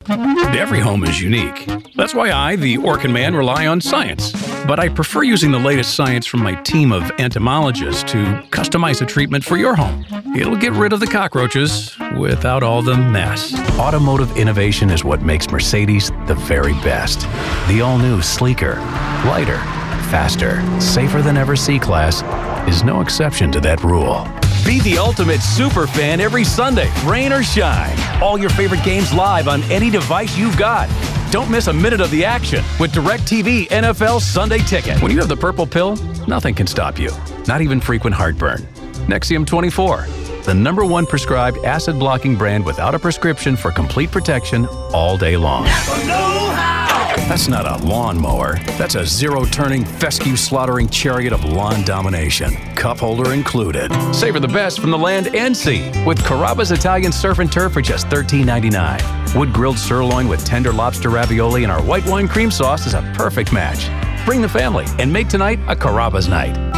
Every home is unique. That's why I, the Orkin Man, rely on science. But I prefer using the latest science from my team of entomologists to customize a treatment for your home. It'll get rid of the cockroaches without all the mess. Automotive innovation is what makes Mercedes the very best. The all-new, sleeker, lighter, faster, safer than ever C-Class is no exception to that rule. Be the ultimate super fan every Sunday, rain or shine. All your favorite games live on any device you've got. Don't miss a minute of the action with DirecTV NFL Sunday Ticket. When you have the purple pill, nothing can stop you, not even frequent heartburn. Nexium 24, the #1 prescribed acid-blocking brand without a prescription for complete protection all day long. That's not a lawnmower. That's a zero-turning, fescue-slaughtering chariot of lawn domination. Cup holder included. Savor the best from the land and sea with Carrabba's Italian Surf and Turf for just $13.99. Wood-grilled sirloin with tender lobster ravioli and our white wine cream sauce is a perfect match. Bring the family and make tonight a Carrabba's night.